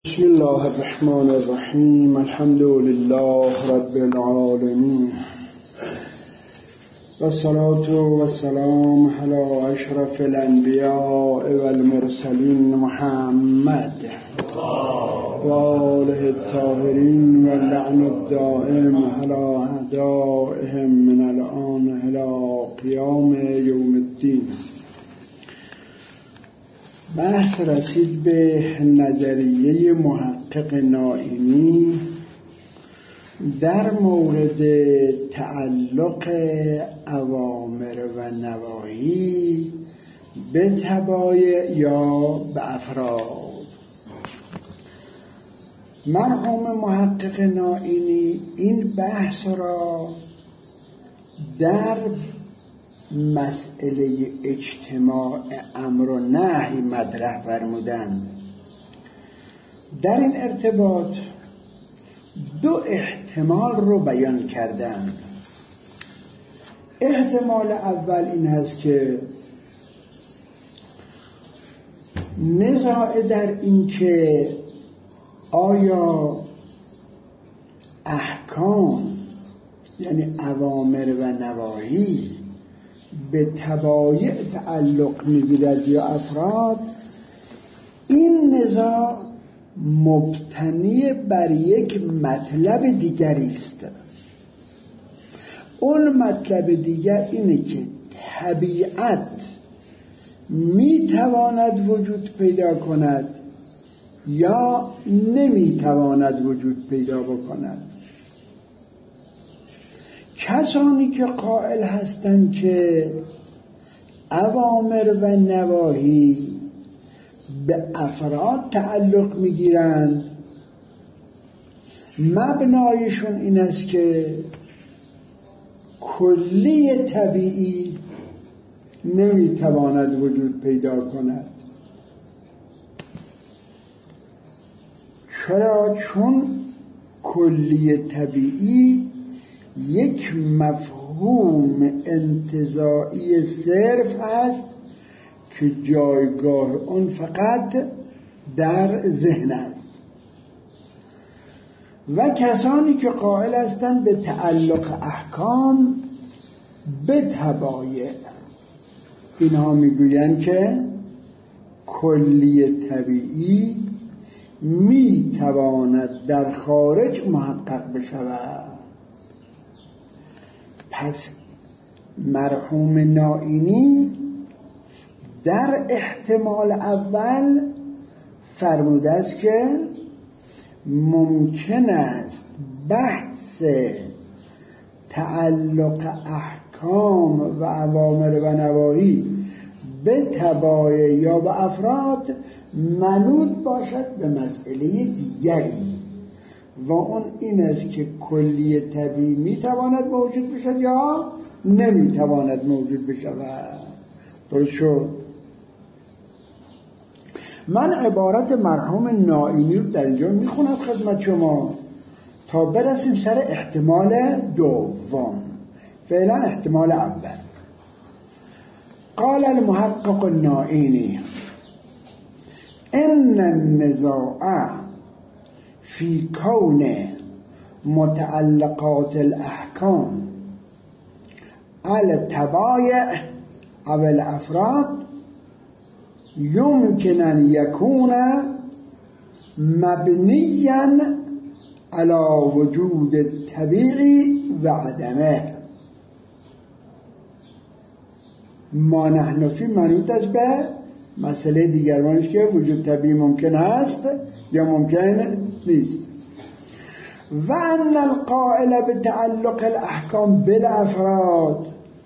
بسم الله الرحمن الرحیم. الحمد لله رب العالمین و الصلاة و السلام علی اشرف الانبیاء و المرسلین محمد و آله الطاهرین و اللعن الدائم علی اعدائهم من الآن الی قیام یوم الدین. بحث رسید به نظریه محقق نائینی در مورد تعلق اوامر و نواهی به طبایع یا به افراد. مرحوم محقق نائینی این بحث را در مسئله اجتماع امر و نهی مطرح فرمودند. در این ارتباط دو احتمال رو بیان کردند. احتمال اول این هست که نزاع در این که آیا احکام یعنی اوامر و نواهی به طبایع تعلق می‌گیرد یا افراد، این نزاع مبتنی بر یک مطلب دیگری است. اون مطلب دیگر اینه که طبیعت میتواند وجود پیدا کند یا نمیتواند وجود پیدا بکند. کسانی که قائل هستند که اوامر و نواهی به افراد تعلق میگیرند، مبنایشون این است که کلی طبیعی نمیتواند وجود پیدا کند. چرا؟ چون کلی طبیعی یک مفهوم انتزاعی صرف است که جایگاه اون فقط در ذهن است. و کسانی که قائل هستند به تعلق احکام به طبایع، اینها میگویند که کلی طبیعی میتواند در خارج محقق بشود. پس مرحوم نائینی در احتمال اول فرموده است که ممکن است بحث تعلق احکام و اوامر و نواهی به طبایع یا به افراد منوط باشد به مسئله دیگری، و اون این است که کلی طبیعی میتواند موجود بشد یا نمیتواند موجود بشود. درست شد؟ من عبارت مرحوم نائینی رو در اینجا میخونم خدمت شما تا برسیم سر احتمال دوم. فعلا احتمال اول. قال المحقق النائینی ان النزاع فی کون متعلقات الاحکام علی الطبایع او الافراد یمکن ان یکون مبنیا علی وجود طبیعی و عدمه. ما نحن فی منوط است به مسئله دیگرانش که وجود طبیعی ممکن است یا ممکن نیست. و ان القائل بتعلق الاحکام بالافراد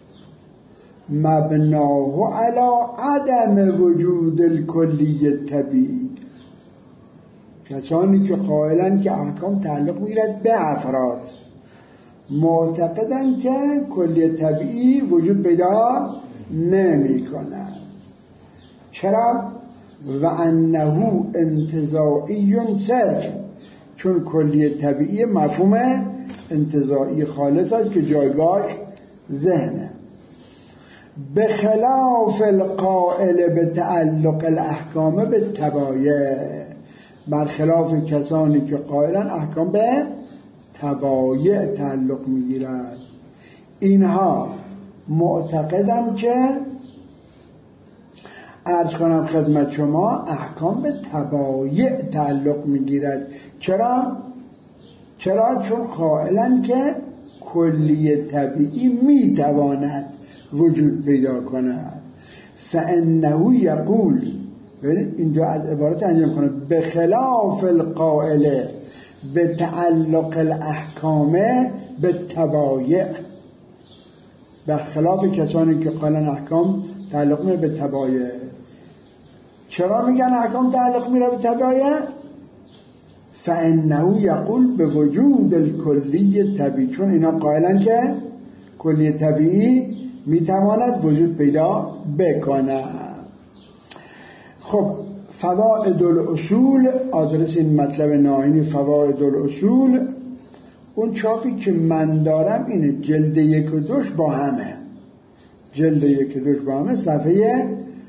مبناه علی عدم وجود الکلی طبیعی. کسانی که قائلن که احکام تعلق میگیرد به افراد معتقدن که کلی طبیعی وجود پیدا نمی کند. چرا؟ و انه انتزاعی صرف، چون کلی طبیعی مفهوم انتزاعی خالص است که جایگاهش ذهنه. به خلاف القائل به تعلق الاحکام به طبایع، برخلاف کسانی که قائلن احکام به تبایع تعلق میگیرد. اینها معتقدم که عرض کنم خدمت شما احکام به تبایع تعلق میگیرد. چرا؟ چون قائلن که کلی طبیعی میتواند وجود پیدا کند. فانه یقول، اینجا از عبارت انجام کنه، به خلاف القائل به تعلق الاحکام به تبایع، برخلاف کسانی که قائلن احکام تعلق میره به تبایع. چرا میگن احکام تعلق میره به تبایع؟ فانه یقول به وجود الکلی طبیعی، چون اینا قائلن که کلی طبیعی میتواند وجود پیدا بکند. خب فوائد الاصول، آدرس این مطلب ناینی فوائد الاصول، اون چاپی که من دارم اینه، جلد 1 و 2 با همه، جلد 1 و 2 با همه، صفحه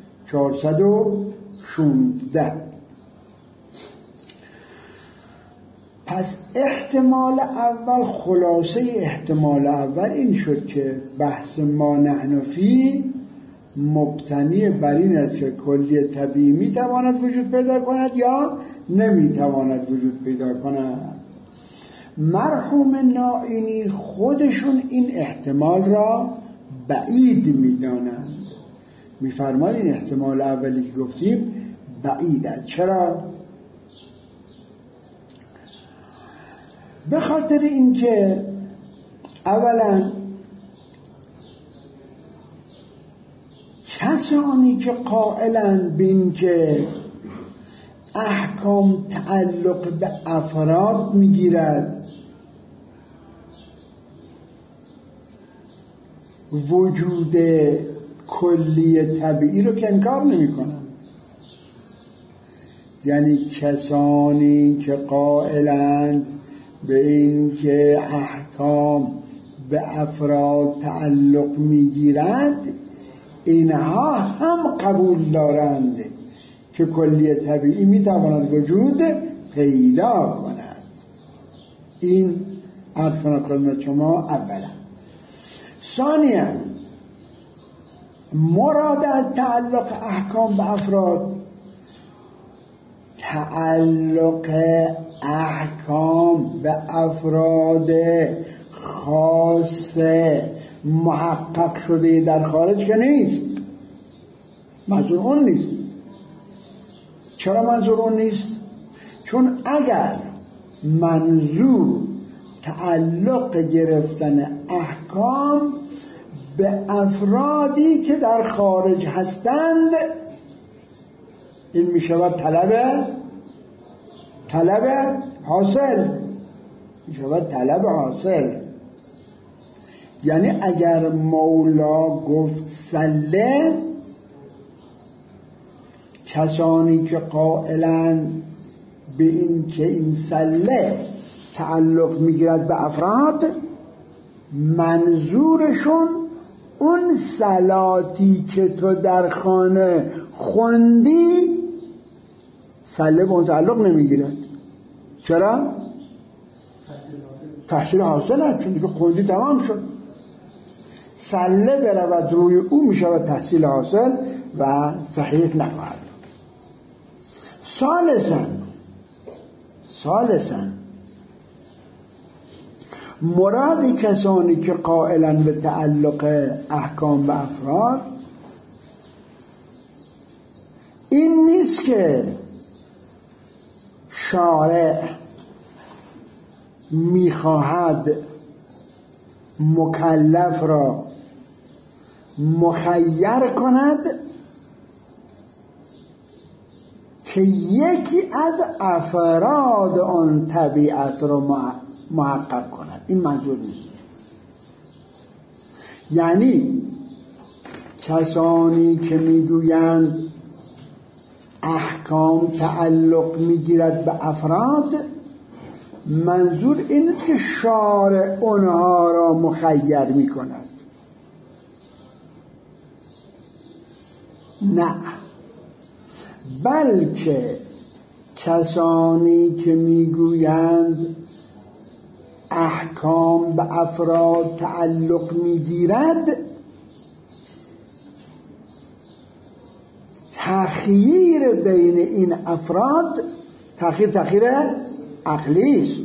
416. پس احتمال اول، خلاصه احتمال اول این شد که بحث ما نحن فیه مبتنی بر این است که کلی طبیعی میتواند وجود پیدا کند یا نمیتواند وجود پیدا کند. مرحوم نائینی خودشون این احتمال را بعید میدانند، میفرمایند این احتمال اولی که گفتیم بعید است. چرا؟ به خاطر اینکه اولا کسانی که قائلند به این که احکام تعلق به افراد میگیرد، وجود کلی طبیعی رو که انکار نمی کنند. یعنی کسانی که قائلند به این که احکام به افراد تعلق میگیرد، اینها هم قبول دارند که کلی طبیعی میتواند وجود پیدا کند. این عرض کنم خدمت شما اولا. ثانیا مراد از تعلق احکام به افراد، تعلق احکام به افراد خاص محقق شده در خارج که نیست، منظور اون نیست. چرا منظور اون نیست؟ چون اگر منظور تعلق گرفتن احکام به افرادی که در خارج هستند، این می شود طلب حاصل، می شود طلب حاصل. یعنی اگر مولا گفت سله، کسانی که قائلن به این که این سله تعلق میگیرد به افراد، منظورشون اون صلاتی که تو در خانه خوندی سله به اون تعلق نمیگیرد. چرا؟ تحصیل حاصل هست، چون دیگه خوندی تمام شد. سله برود روی او میشود تحصیل حاصل و صحیح نخواهد. ثالثاً مراد کسانی که قائلن به تعلق احکام به افراد این نیست که شارع میخواهد مکلف را مخیر کند که یکی از افراد آن طبیعت را محقق کند. این منظور نیست. یعنی کسانی که میگویند احکام تعلق میگیرد به افراد، منظور این است که شارع اونها را مخیر میکند. نه، بلکه کسانی که میگویند احکام به افراد تعلق میگیرد، تخییر بین این افراد تخییر عقلی است.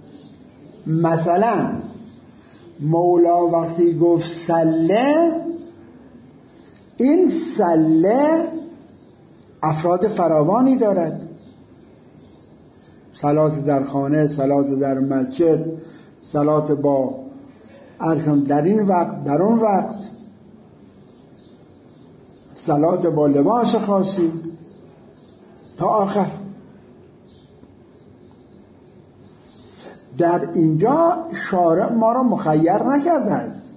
مثلا مولا وقتی گفت سله، این سله افراد فراوانی دارد: صلات در خانه، صلات در مسجد، صلات با ارکان در این وقت در اون وقت، صلات با لباس خاصی تا آخر. در اینجا شارع ما را مخیر نکرده است،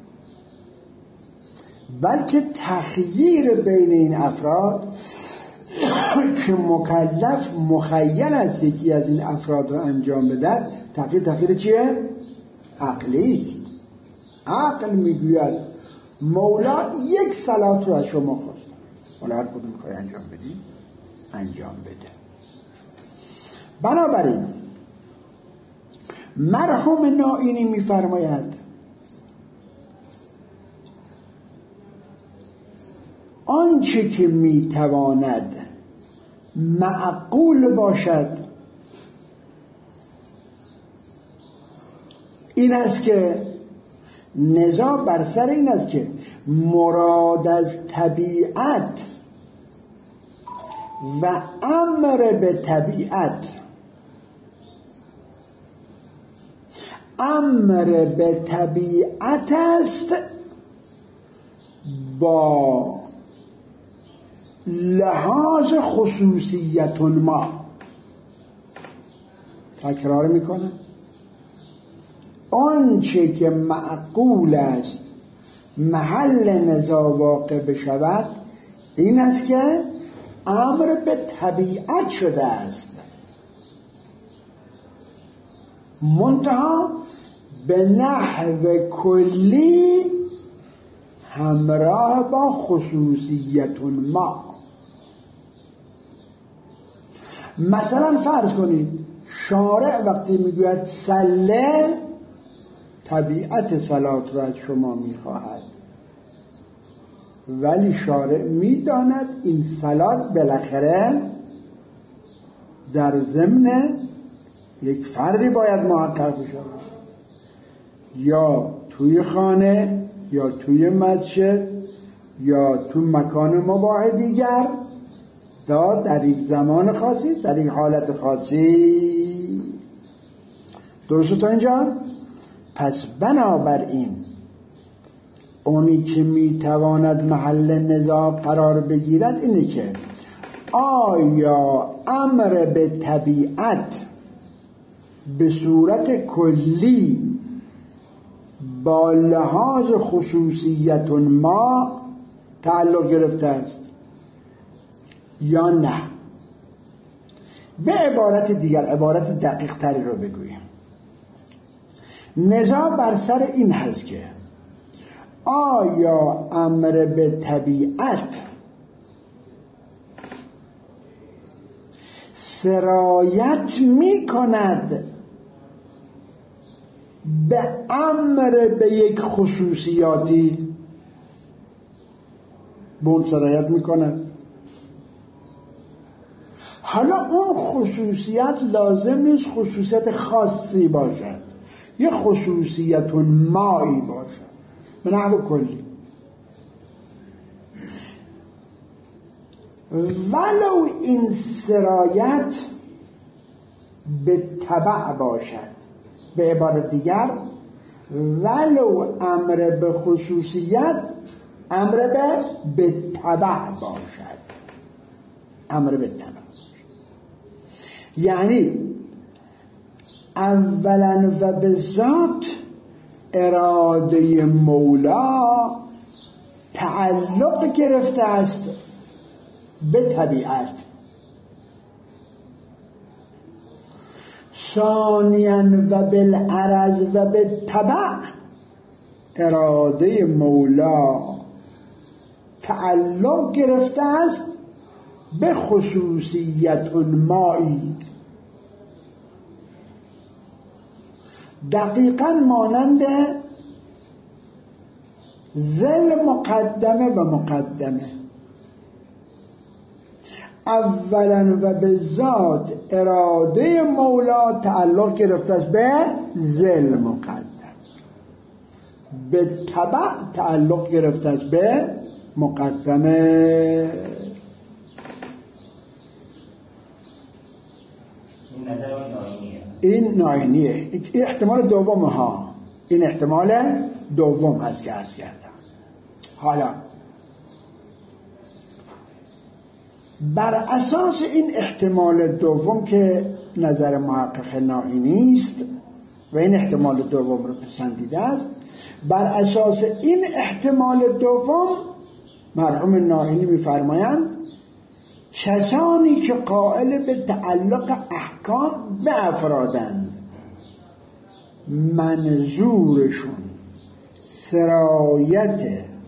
بلکه تخییر بین این افراد که مکلف مخیر است یکی از این افراد را انجام بده. تخییر چیه؟ عقلی است. عقل میگوید مولا یک صلات رو از شما خواست، حالا هر کدوم میخوای انجام بدی انجام بده. بنابراین مرحوم نائینی میفرماید آنچه که میتواند معقول باشد این است که نزاع بر سر این است که مراد از طبیعت و امر به طبیعت، امر به طبیعت است با لحاظ خصوصیت ما. تکرار میکنم، آنچه که معقول است محل نزاع واقع بشود این است که امر به طبیعت شده است، منتها به نحو کلی همراه با خصوصیت ما. مثلا فرض کنید شارع وقتی میگوید صله، طبیعت صلات را از شما میخواهد، ولی شارع میداند این صلات بالاخره در ضمن یک فردی باید محقق بشود، یا توی خانه یا توی مسجد یا تو مکان مباح دیگر، در یک زمان خاصی، در یک حالت خاصی. درسته تا اینجا؟ پس بنابراین اونی که میتواند محل نزاع قرار بگیرد اینه که آیا امر به طبیعت به صورت کلی با لحاظ خصوصیت ما تعلق گرفته است یا نه. به عبارت دیگر، عبارت دقیق تری رو بگویم، نزاع بر سر این هست که آیا امر به طبیعت سرایت می کند به امر به یک خصوصیاتی؟ به اون سرایت می کند. حالا اون خصوصیت لازم نیست خصوصیت خاصی باشد، یه خصوصیت مایی باشد به نحو کلی، ولو این سرایت به تبع باشد. به عبارت دیگر، ولو امر به خصوصیت امر به تبع باشد، امر به تبع باشد. یعنی اولا و به ذات اراده مولا تعلق گرفته است به طبیعت، ثانیاً و بالعرض و به تبع اراده مولا تعلق گرفته است به خصوصیت مایی. دقیقاً مانند ذل مقدمه و مقدمه. اولا و به ذات اراده مولا تعلق گرفته است به ذل مقدم، به تبع تعلق گرفته است به مقدمه. این ناینیه. این احتمال دوم ها، این احتمال دوم هست که عرض کردم. حالا بر اساس این احتمال دوم که نظر محقق ناینی است و این احتمال دوم رو پسندیده است، بر اساس این احتمال دوم مرحوم ناینی می‌فرمایند کسانی که قائل به تعلق احکام به افرادند منظورشون سرایت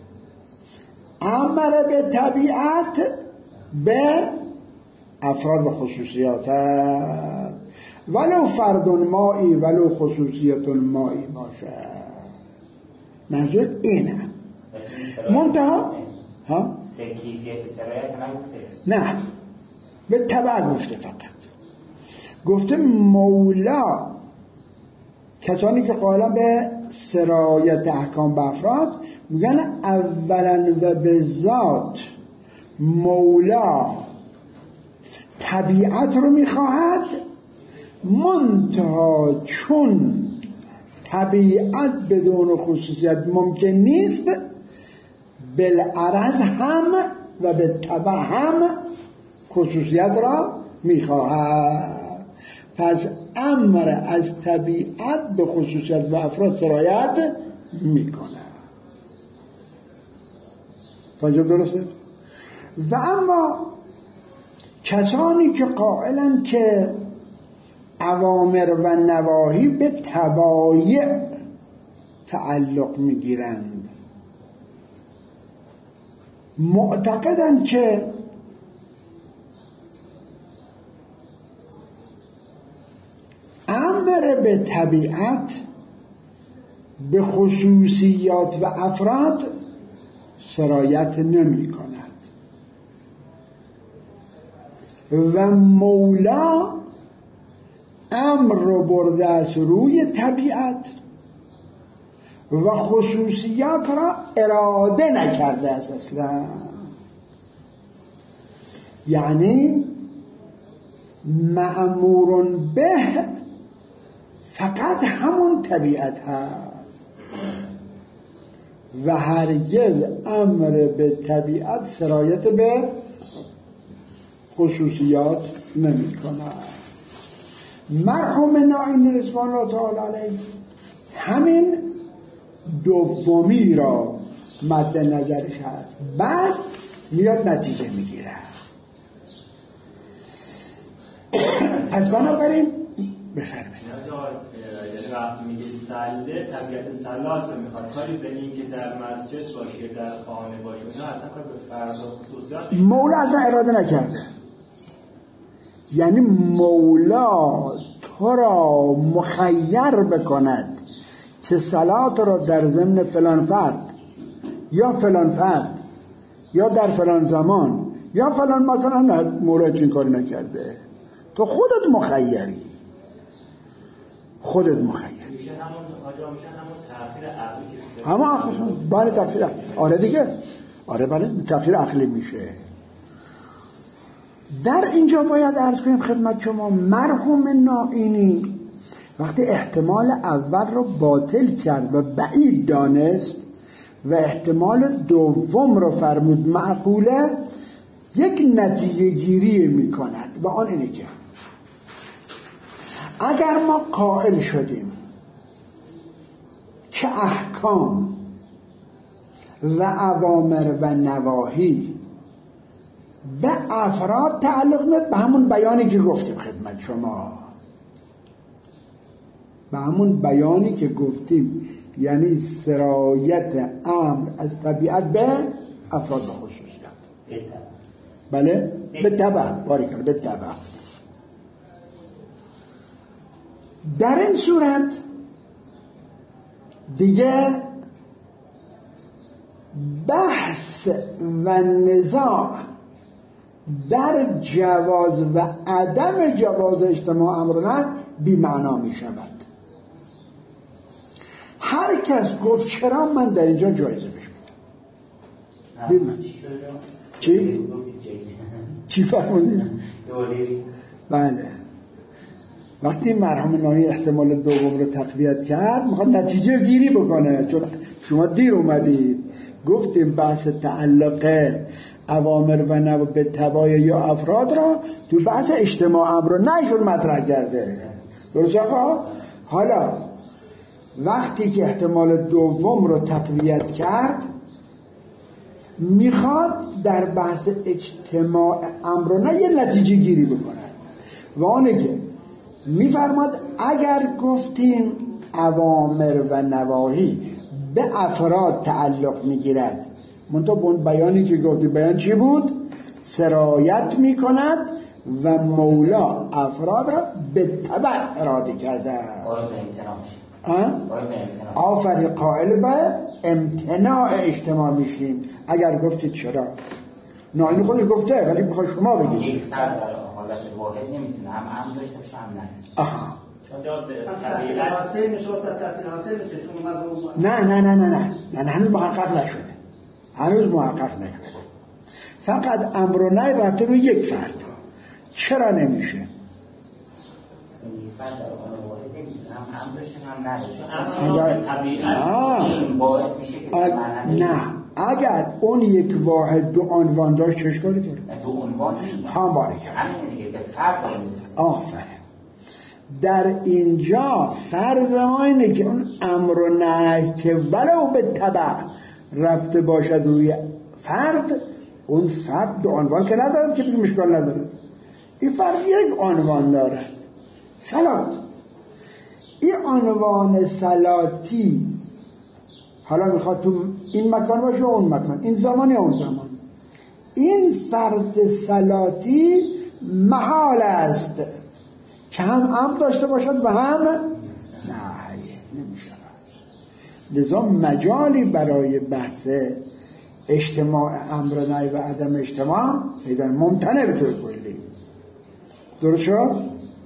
امر به طبیعت به افراد و خصوصیات هست، ولو فرد مایی ولو خصوصیت مایی باشه. منظور اینه. منتها کیفیت سرایت نگفته، نه به تبع گفته، فقط گفته مولا کسانی که قائلن به سرایت احکام به افراد میگن اولا و به ذات مولا طبیعت رو میخواهد، منتها چون طبیعت بدون خصوصیت ممکن نیست، بالعرض هم و به تبع هم خصوصیت را میخواهد. پس امر از طبیعت به خصوصیت و افراد سرایت میکنه. فاجب درسته؟ و اما کسانی که قائلن که اوامر و نواهی به تبایع تعلق میگیرند، معتقدند که امر به طبیعت به خصوصیات و افراد سرایت نمی کند و مولا امر رو برده از روی طبیعت و خصوصیات را اراده نکرده است اصلا. یعنی مأمور به فقط همون طبیعت هست و هرگز امر به طبیعت سرایت به خصوصیات نمی کند. مرحوم ناینی رضوان الله تعالی علیه همین دومی را مد نظرش هست، بعد میاد نتیجه میگیره. پس بنابراین بفرمایید. یعنی وقتی میگه سله، طبیعت سلات رو میخواد، کاری به این که در مسجد باشه در خانه باشه اینا اصلا کار به فرد و خصوصیات مولا اصلا اراده نکرده. یعنی مولا تو را مخیر بکند که صلات را در ضمن فلان فرد یا فلان فرد یا در فلان زمان یا فلان مکان، نه، مولا چین کاری نکرده. تو خودت مخیری، خودت مخیر. میشه همون آجا، میشه همون تأخیر عقلی که همون عقلی، بله تأخیر عقلی. آره دیگه، آره بله تأخیر عقلی میشه. در اینجا باید عرض کنیم خدمت شما مرحوم ناینی وقتی احتمال اول رو باطل کرد و بعید دانست و احتمال دوم رو فرمود معقوله، یک نتیجه گیری می کند و آن اینه که اگر ما قائل شدیم که احکام و اوامر و نواهی به افراد تعلق ندارد، به همون بیانی که گفتیم خدمت شما، به همون بیانی که گفتیم، یعنی سرایت امر از طبیعت به افراد و خصوصیت. بله به تبع، باریکلا به تبع. در این صورت دیگه بحث و نزاع در جواز و عدم جواز اجتماع امر و نهی بی معنا می شود. هر کس گفت چرا، من در اینجا جایزه بهش میدم. چی فرمودید؟ بله، وقتی مرحوم ناهی احتمال دوم رو تقویت کرد میخواد نتیجه گیری بکنه، چون شما دیر اومدید. گفتیم بحث تعلق اوامر و نواهی به تبع یا افراد را تو بحث اجتماع امر و نهیشون مطرح کرده. درست آقا؟ حالا وقتی که احتمال دوم رو تقویت کرد میخواد در بحث اجتماع امر و نهی یه نتیجه گیری بکنه و آنه که میفرماد اگر گفتیم اوامر و نواهی به افراد تعلق میگیرد، منتها به اون بیانی که گفتی، بیان چی بود؟ سرایت میکند و مولا افراد را به تبع اراده کرده. آفری قائل به امتناع اجتماع میشیم. اگر گفتید چرا، ناینی خودش گفته ولی بخوای شما بگید یک فرد در حالت واحد نمیتونه هم داشته باشه هم نه. نه هنوز محقق نشده. فقط امر و نهی رفته روی یک فرد. چرا نمیشه؟ یک فرد در حالت واحد نمیتونه هم داشته هم نداشته. طبیعت این باعث میشه که نه، اگر اون یک واحد دو عنوان داشت چه اشکالی داره؟ دو عنوان هم باره کرد. همین دیگه به فرد نیست. آفرین. در اینجا فرض ما اینه که اون امر و نهی که ولو به تبع رفته باشد روی فرد، اون فرد دو عنوان که ندارد که بگیم اشکال نداره. این فرد یک عنوان دارد، صلات. این عنوان صلاتی حالا میخواد تو این مکان باشه و اون مکان، این زمان یا اون زمان. این فرد صلاتی محال است که هم امر داشته باشد و هم نهی، نمیشه. لذا مجالی برای بحث اجتماع امر و نهی و عدم اجتماع پیدا ممتنع به طور کلی. درست شد؟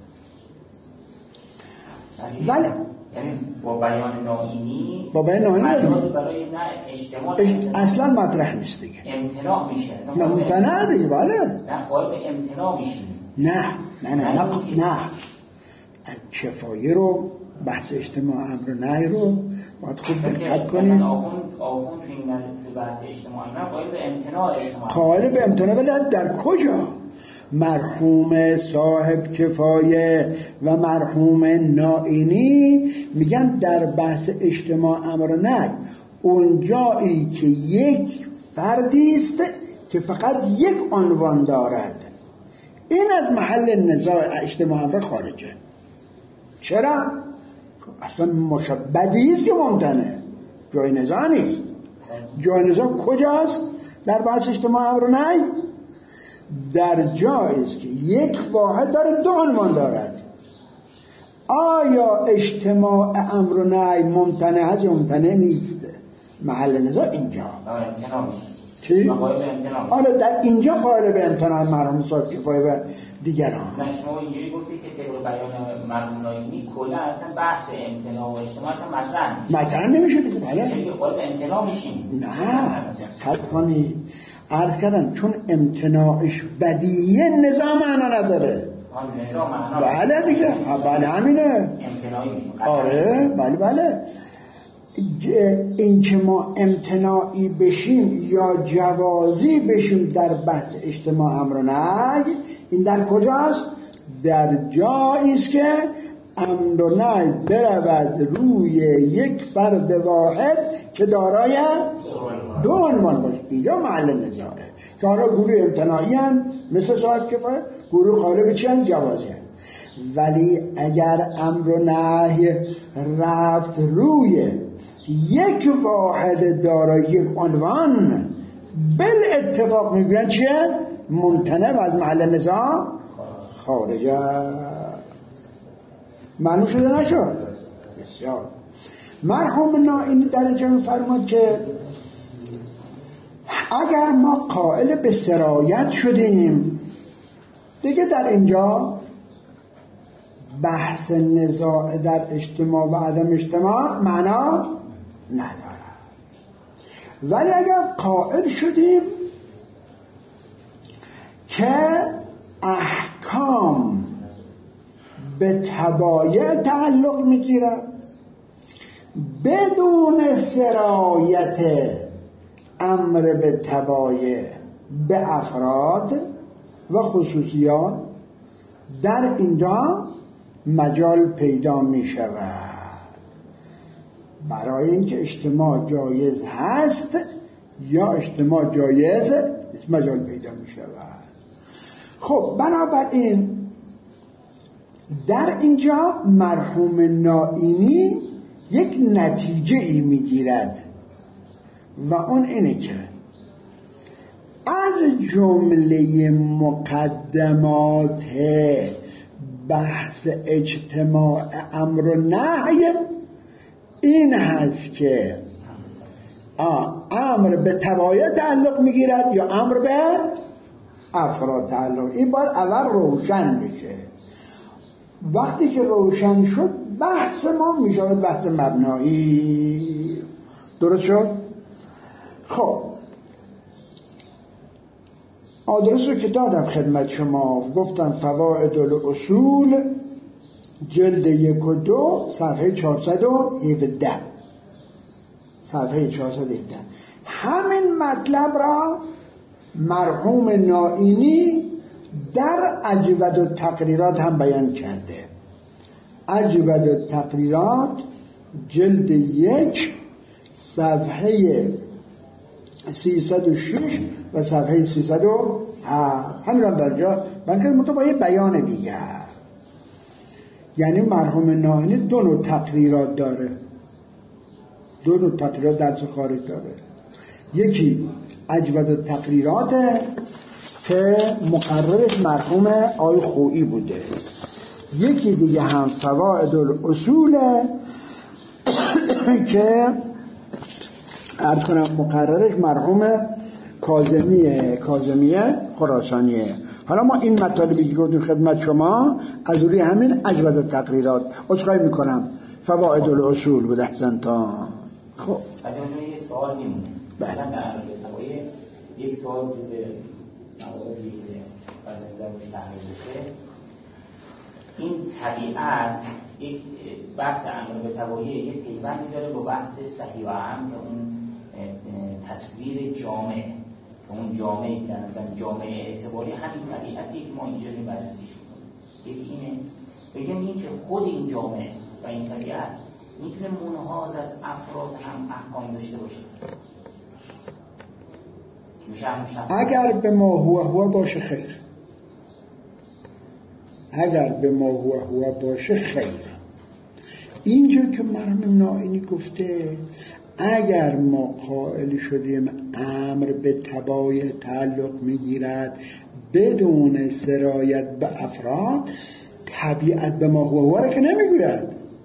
ولی یعنی با بیان ناینی برای نه اجتماع اصلا مطرح نیست دیگه. امتناع میشه. نه ممتنع دیگه. بله. نه قائل به امتناع میشیم. نه کفایه رو، بحث اجتماع امر و نهی رو باید خوب دقت کنیم. آخوند تو این بحث اجتماع امر قائل به امتناع قائل به امتناع، ولی در کجا؟ مرحوم صاحب کفایه و مرحوم نائینی میگن در بحث اجتماع امر و نهی اون جایی که یک فردی است که فقط یک عنوان دارد، این از محل نزاع اجتماع امر خارجه. چرا؟ اصلا بدیهی است که ممتنع، جای نزاع نیست. جای نزاع کجاست در بحث اجتماع امر و نهی؟ در جایی است که یک واحد داره دو عنوان دارد. آیا اجتماع امر و نهی ممتنع است یا ممتنع نیست؟ محل نزاع اینجا. چی؟ آره در اینجا قائل به امتناع مرحوم صاحب کفایه و دیگران. شما اینجوری گفتی که طبق بیان مرحوم ناینی کلا اصلا بحث امتناع و اجتماع اصلا مطرح نمیشه دیگه. بله. چون قائل به امتناع میشیم. نه دقت کنی، عرض کردم چون امتناعش بدیهی نظام معنا نداره. نظام معنا. بله دیگه. بله همینه. امتناعی میشیم. آره بله. این که ما امتناعی بشیم یا جوازی بشیم در بحث اجتماع امر و نهی، این در کجاست؟ در جایی است که امر و نهی برود روی یک فرد واحد که دارای دو عنوان باشه. اینجا محل نزاعه که حالا گروه امتناعی هم مثل صاحب کفایه، گروه غالب چی هم جوازی هم. ولی اگر امر و نهی رفت روی یک واحد دارای یک عنوان، بل اتفاق میگوین چیه؟ ممتنع و از محل نزاع خارجه. معلوم شده نشد؟ بسیار. مرحوم نائینی در اینجا می‌فرماد که اگر ما قائل به سرایت شدیم دیگه در اینجا بحث نزاع در اجتماع و عدم اجتماع معنا ندارد. ولی اگر قائل شدیم که احکام به تبایع تعلق میگیرد بدون سرایت امر به تبایع به افراد و خصوصیات، در اینجا مجال پیدا می شود برای اینکه اجتماع جایز هست یا اجتماع جایز مجال پیدا می شود. خب بنابراین در اینجا مرحوم نائینی یک نتیجه ای می گیرد و اون اینه که از جمله مقدمات بحث اجتماع امر و نهی این هست که امر به تبایع تعلق میگیرد یا امر به افراد تعلق. این باید اول روشن بشه. وقتی که روشن شد بحث ما میشود بحث مبنایی. درست شد؟ خب آدرس رو که دادم خدمت شما، گفتم فوائد الاصول جلد 1 و 2 صفحه 417 صفحه 417. همین مطلب را مرحوم نائینی در اجود التقریرات هم بیان کرده. اجود التقریرات جلد 1 صفحه 306 و صفحه 307 همین هم در جا بلکه مطابقه بیان دیگر. یعنی مرحوم نائینی 2 نوع تقریرات داره، 2 نوع تقریرات درس خارج داره. یکی اجود التقریرات که مقررش مرحوم آقای خویی بوده، یکی دیگه هم فوائد الاصول که عرض کنم مقررش مرحوم کاظمیه خراسانیه. حالا ما این مطالبی که گفتیم خدمت شما از روی همین اجود التقریرات عذرخواهی میکنم فوائد الاصول بود. احسن تا خب یه سوال میمونه. بله. یک سوال بوده مواردی که بر نظر روش تحلیل بشه. این طبیعت یک بحث امر به تبایع یک پیوندی داره با بحث صحیح و اهم که اون تصویر جامع که اون جامعه در نظر جامعه اعتباری همین طبیعتی که ما اینجوری بررسیش می‌کنیم. یکی اینه بگم این که خود این جامعه و این طبیعت میتونه منحاز از افراد هم احکام داشته باشه. اگر به ما هو باشه خیر، اگر به ما هو باشه خیر. اینجا که مرحوم نائینی گفته اگر ما قائل شدیم امر به تبایع تعلق میگیرد بدون سرایت به افراد، طبیعت به ما هو را که نمیگوید،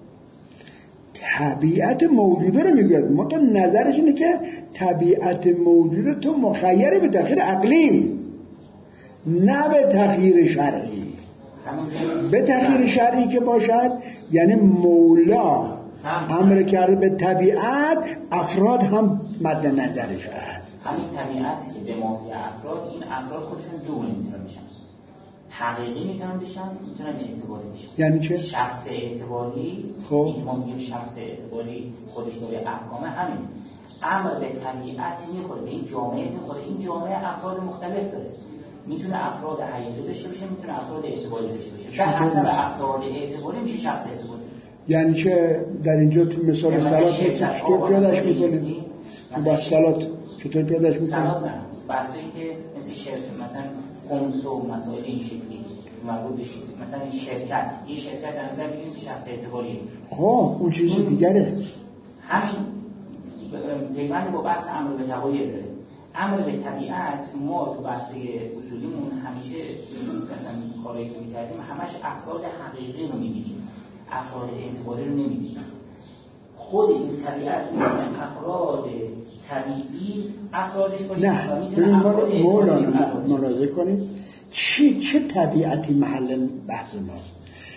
طبیعت موجوده رو میگوید. ما تو نظرش اینه که طبیعت موجوده تو مخیری به تخییر عقلی نه به تخییر شرعی. به تخییر شرعی که باشد یعنی مولا امر کرده به طبیعت، افراد هم مد نظرش هست. همین طبیعت که به ماهی افراد، این افراد خودشون دو میتونن بشن، حقیقی میتونن بشن، میتونن اعتباری بشن. یعنی چه؟ شخص اعتباری. خب این که ما میگیم شخص اعتباری خودش داره احکام، همین امر به طبیعت میخوره، به این جامعه میخوره. این جامعه افراد مختلف داره، میتونه افراد حقیقی داشته باشه، میتونه افراد اعتباری داشته باشه. به حسب افراد اعتباری میشه شخص اعتباری. یعنی که در اینجا تو مثال صلات چطور پیادش میکنی؟ با صلات چطور پیادش میکنی؟ صلات نه، بحثایی که مثل مثلا خمس و مسائل این شکلی مربوط بشه. مثلا شرکت، یه شرکت در نظر بگیریم که شخص اعتباریه. خب اون چیز دیگره. همین پیوند با بحث امر به تبایع داره. امر به طبیعت ما تو بحث اصولیمون همیشه مثلا کاری که می‌کردیم همش افراد حقیقی رو می‌بینیم، افراد اعتباری رو نمی‌بینیم. خود این طبیعت میتونه افراد طبیعی افرادش باشه نه و میتونه افراد مولانا ملاحظه کنید چه طبیعتی محل بحث ماست؟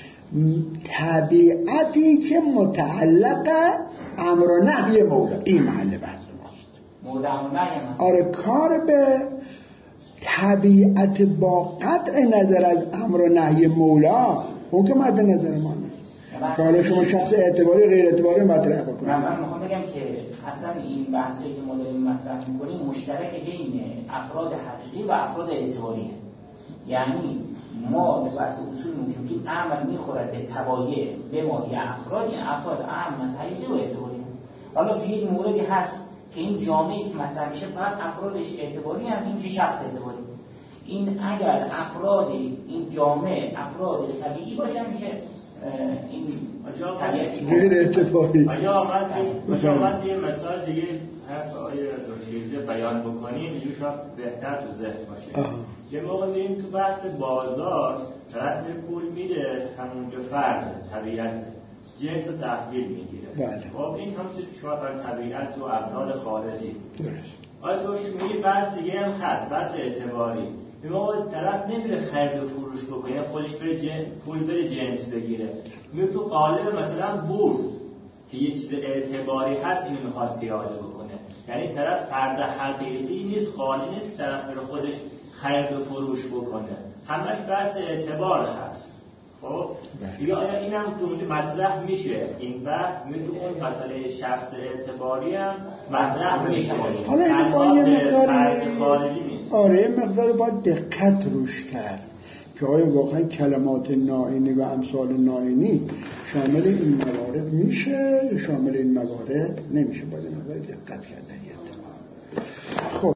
طبیعتی که متعلق امر و نهی مولا، این محل بحث ماست. مولا امر و نهی ماست. آره، کار به طبیعت با قطع نظر از امر و نهی مولا اون که مد نظر ما نه. که حالا شما شخص اعتباری غیر اعتباری مطرح بکنید. من میخوام بگم که اصلا این بحثی که ما داریم مطرح میکنیم مشترک بین افراد حقیقی و افراد اعتباریه. یعنی ما به بحث اصول میگیم که عمل میخورد به تبایع به ما یا افراد، یعنی افراد عام از حقیقی و اعتباری. حالا توی یک موردی هست که این جامعه‌ای که مطرح میشه فقط افرادش اعتباری هم، این چه شخص اعتباری. این اگر افرادی این جامعه افراد طبیعی باشن میشه این طبیعتی غیر اعتباری. آیا من توی مثال دیگه حرف آیه رشیده بیان بکنیم اینجور شاید بهتر تو ذهن باشه. یه موقع میریم تو بحث بازار، طرف پول میده همونجا فرد طبیعت جنس رو تحویل میگیره. خب این هم شما بر طبیعت و افراد خارجی. آیا تو میری بحث دیگه هم هست، بحث اعتباری. این موقع طرف نمیره خرید و فروش بکنه، خودش بره پول بره جنس بگیره، میره تو قالب مثلا بورس که یه چیز اعتباری هست اینو میخواد پیاده بکنه. یعنی طرف فرد حقیقی نیست، خارجی نیست، طرف بره خودش خرید و فروش بکنه، همش بحث اعتبار هست. خب یا این هم تو اونجا مطرح میشه، این بحث میتونه اون مسئله شخص اعتباری هم مطرح میشه. حالا این با یه مقدار خارجی نیست. آره مقدار باید دقت روش کرد که آیا واقعا کلمات نائینی و امثال نائینی شامل این موارد میشه یا شامل این موارد نمیشه. باید این مقدار دقت کرده.